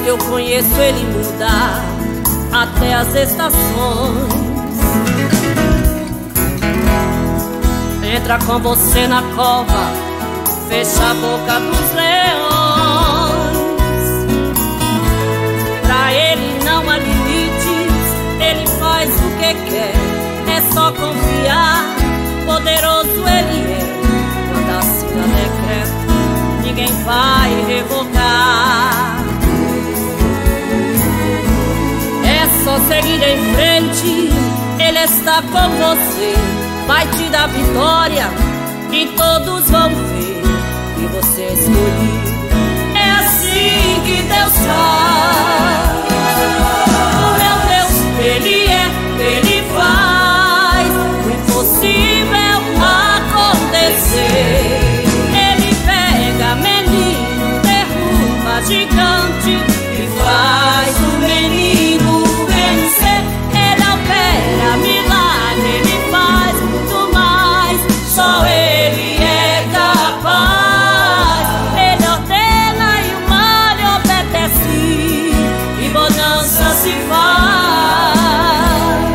eu conheço, ele muda até as estações. Entra com você na cova, fecha a boca dos leões. Pra ele não há limites, ele faz o que quer, é só confiar. Poderoso ele é, quando assina decreto, ninguém vai revogar. É só seguir em frente, ele está com você, vai te dar vitória e todos vão ver que você escolheu. É assim que Deus faz. O meu Deus, ele é, ele faz o impossível acontecer. Ele pega menino, derruba gigante e faz o menino vencer. Ele opera milagre, ele faz muito mais, só ele é capaz. Ele ordena e o mal lhe obedece, e bonança se faz.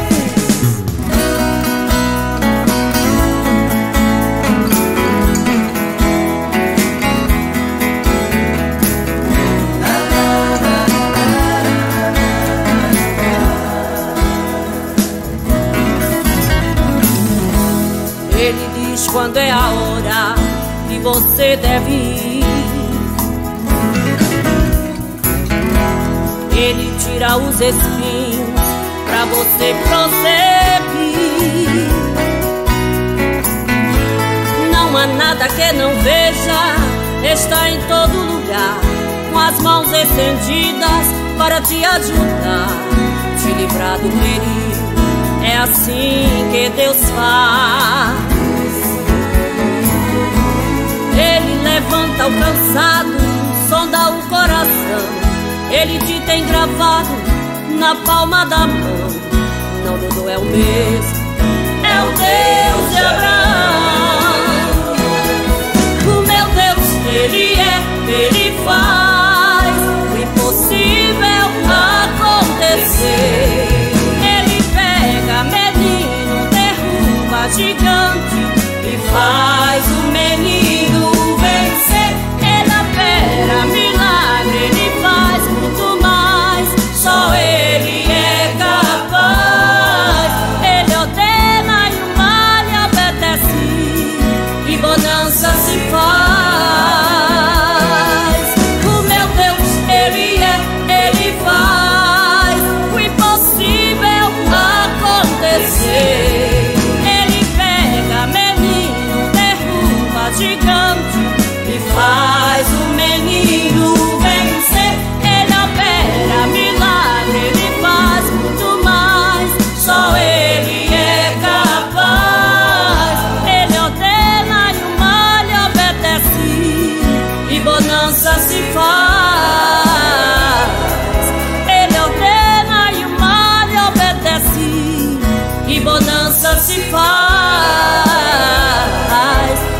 Ele diz quando é a hora que você deve ir. Ele tira os espinhos pra você prosseguir. Não há nada que não veja, está em todo lugar, com as mãos estendidas para te ajudar, te livrar do perigo. É assim que Deus faz. Ele levanta o cansado, sonda o coração. Ele te tem gravado na palma da mão. Não mudou, é o mesmo, é o Deus de Abraão. O meu Deus, ele é, ele faz o impossível acontecer. Gigante e faz o menino vencer. Ele opera milagre, ele faz muito mais, só ele é capaz. Ele ordena e o mal lhe obedece, e bonança se faz. O meu Deus, ele é, ele faz o impossível acontecer. Gigante e faz o menino vencer. Ele opera milagre, ele faz muito mais, só ele é capaz. Ele ordena e o mal lhe obedece, e bonança se faz. Ele ordena e o mal lhe obedece, e bonança se faz.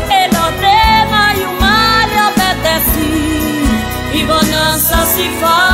E bonança se faz.